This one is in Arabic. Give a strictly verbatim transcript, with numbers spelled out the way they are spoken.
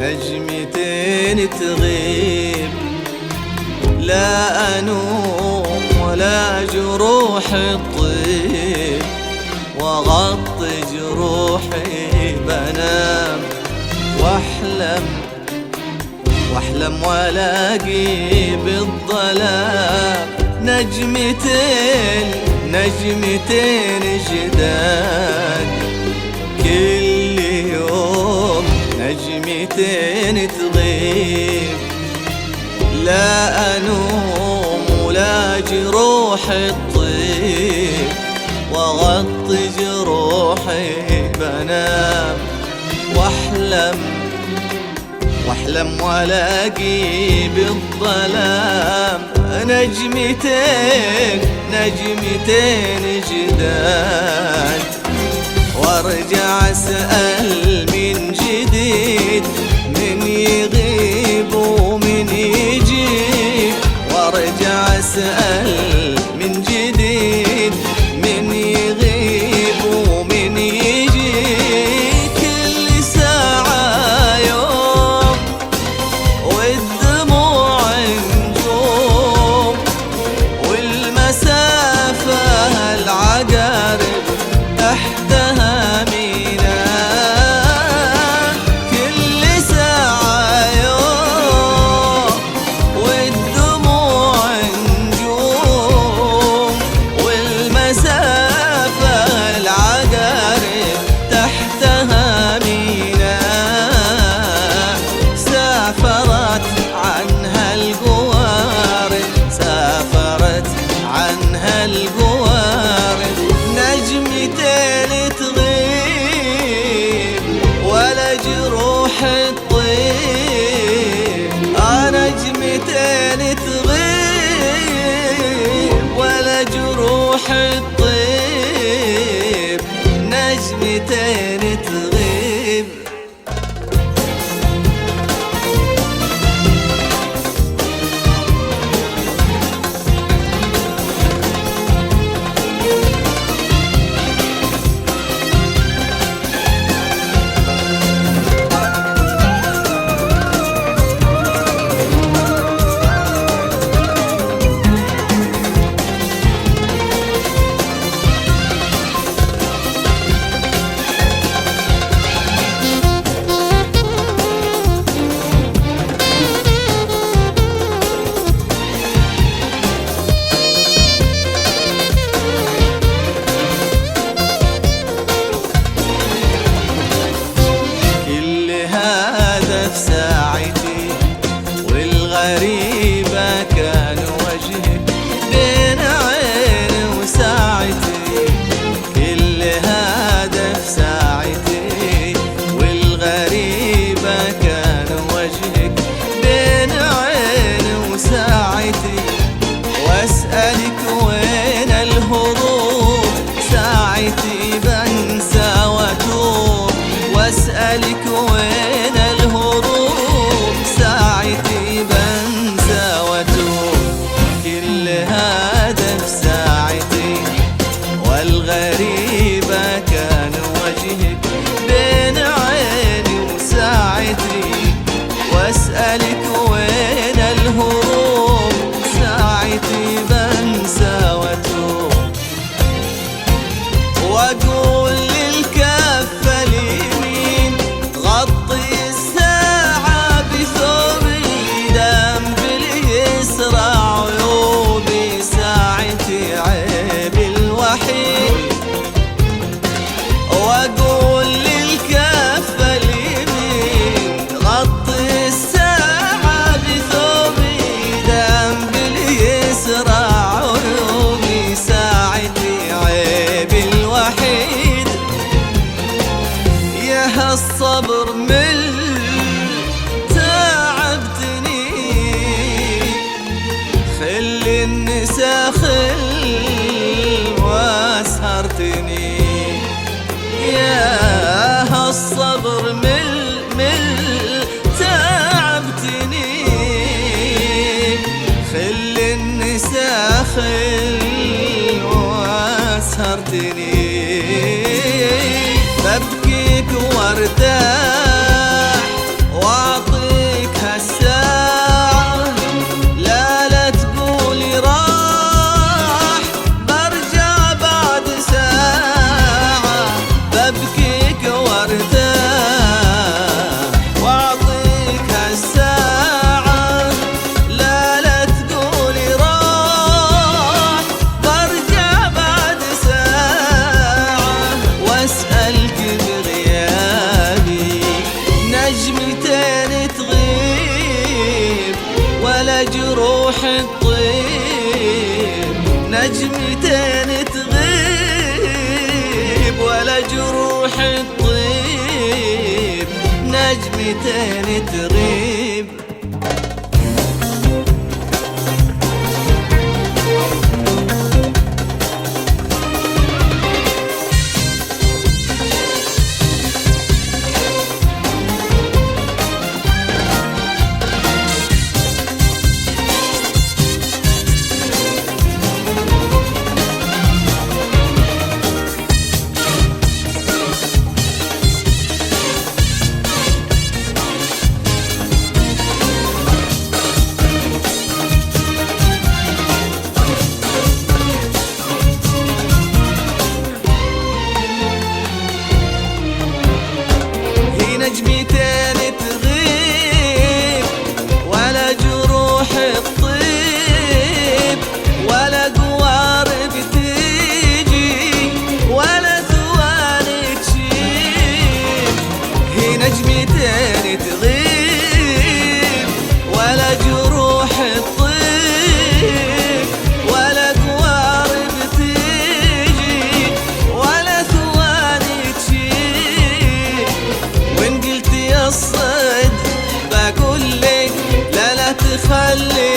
نجمتين تغيب، لا أنوم ولا جروح الطيب، وأغطي جروحي بنام واحلم واحلم والاقي بالظلام نجمتين نجمتين جداد. كل يوم نجمتين تغيب، لا أنوم ولا جروح الطيب، وأغطي جروحي بنام واحلم واحلم والاقي بالظلام نجمتين نجمتين جداد. وارجع اسأل من جديد من يغيب ومن يجيب، وارجع اسأل من جديد من يغيب ومن يجيب. كل ساعة يوم والدموع نجوم، والمسافة العقارب تحتها مينا. كل ساعة يوم والدموع نجوم، تطيب، نجمتين تغيب ولا جروح تطيب، نجمتين تغيب. نجمتين تغيب ولا جروح تطيب، ولا قوارب تيجي ولا ثواني تشيب. هي نجمتين تغيب ولا جروح تطيب، ولا قوارب تيجي ولا ثواني تشيب. وإن قلت يا الصدق بقول لك لا لا تخلي